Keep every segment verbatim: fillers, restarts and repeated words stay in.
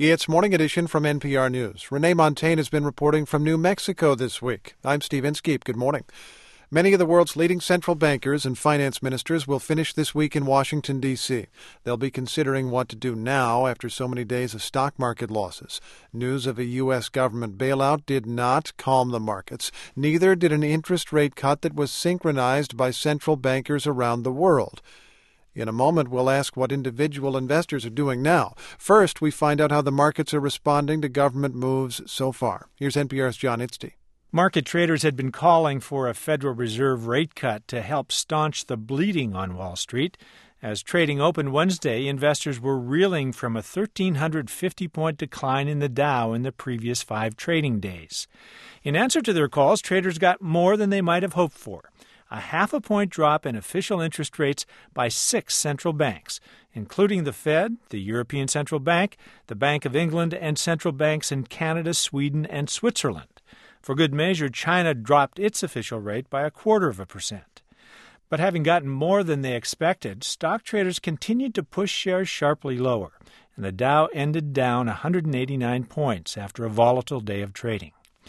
It's Morning Edition from N P R News. Renee Montagne has been reporting from New Mexico this week. I'm Steve Inskeep. Good morning. Many of the world's leading central bankers and finance ministers will finish this week in Washington, D C They'll be considering what to do now after so many days of stock market losses. News of a U S government bailout did not calm the markets. Neither did an interest rate cut that was synchronized by central bankers around the world. In a moment, we'll ask what individual investors are doing now. First, we find out how the markets are responding to government moves so far. Here's N P R's John Itzty. Market traders had been calling for a Federal Reserve rate cut to help staunch the bleeding on Wall Street. As trading opened Wednesday, investors were reeling from a one thousand three hundred fifty point decline in the Dow in the previous five trading days. In answer to their calls, traders got more than they might have hoped for. A half a point drop in official interest rates by six central banks, including the Fed, the European Central Bank, the Bank of England, and central banks in Canada, Sweden, and Switzerland. For good measure, China dropped its official rate by a quarter of a percent. But having gotten more than they expected, stock traders continued to push shares sharply lower, and the Dow ended down one hundred eighty-nine points after a volatile day of trading.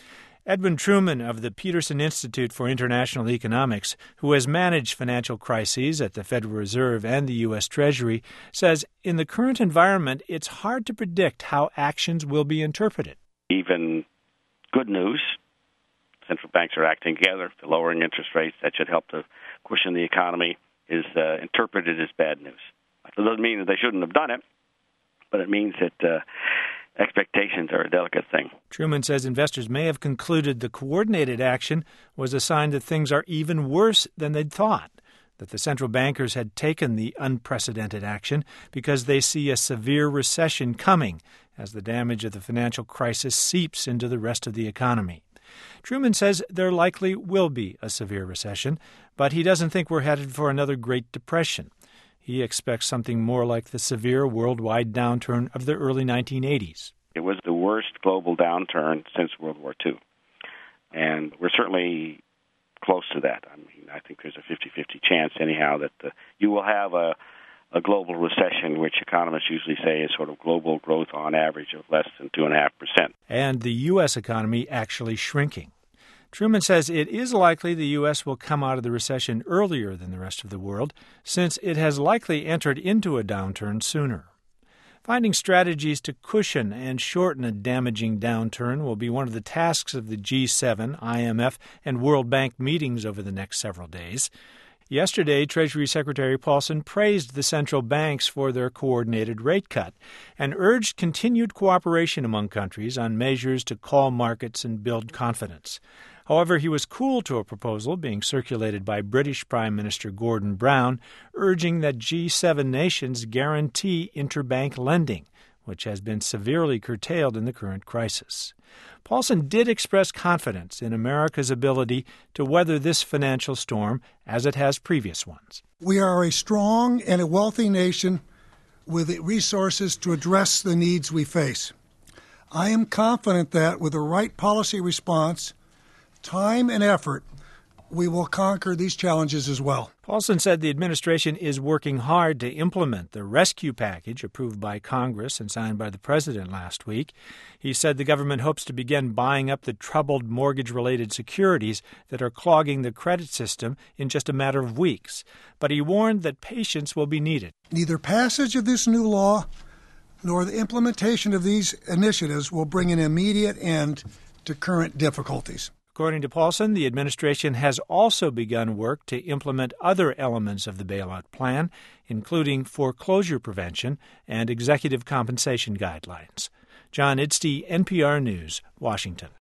Edwin Truman of the Peterson Institute for International Economics, who has managed financial crises at the Federal Reserve and the U S Treasury, says in the current environment, it's hard to predict how actions will be interpreted. Even good news, central banks are acting together, the lowering interest rates that should help to cushion the economy, is uh, interpreted as bad news. It doesn't mean that they shouldn't have done it, but it means that uh, expectations are a delicate thing. Truman says investors may have concluded the coordinated action was a sign that things are even worse than they'd thought, that the central bankers had taken the unprecedented action because they see a severe recession coming as the damage of the financial crisis seeps into the rest of the economy. Truman says there likely will be a severe recession, but he doesn't think we're headed for another Great Depression. He expects something more like the severe worldwide downturn of the early nineteen eighties. It was the worst global downturn since World War Two, and we're certainly close to that. I mean, I think there's a fifty-fifty chance anyhow that the, you will have a, a global recession, which economists usually say is sort of global growth on average of less than two point five percent. And the U S economy actually shrinking. Truman says it is likely the U S will come out of the recession earlier than the rest of the world, since it has likely entered into a downturn sooner. Finding strategies to cushion and shorten a damaging downturn will be one of the tasks of the G seven, I M F, and World Bank meetings over the next several days. Yesterday, Treasury Secretary Paulson praised the central banks for their coordinated rate cut and urged continued cooperation among countries on measures to calm markets and build confidence. However, he was cool to a proposal being circulated by British Prime Minister Gordon Brown, urging that G seven nations guarantee interbank lending, which has been severely curtailed in the current crisis. Paulson did express confidence in America's ability to weather this financial storm as it has previous ones. We are a strong and a wealthy nation with the resources to address the needs we face. I am confident that with the right policy response, time and effort, we will conquer these challenges as well. Paulson said the administration is working hard to implement the rescue package approved by Congress and signed by the president last week. He said the government hopes to begin buying up the troubled mortgage-related securities that are clogging the credit system in just a matter of weeks. But he warned that patience will be needed. Neither passage of this new law nor the implementation of these initiatives will bring an immediate end to current difficulties. According to Paulson, the administration has also begun work to implement other elements of the bailout plan, including foreclosure prevention and executive compensation guidelines. John Itzty, N P R News, Washington.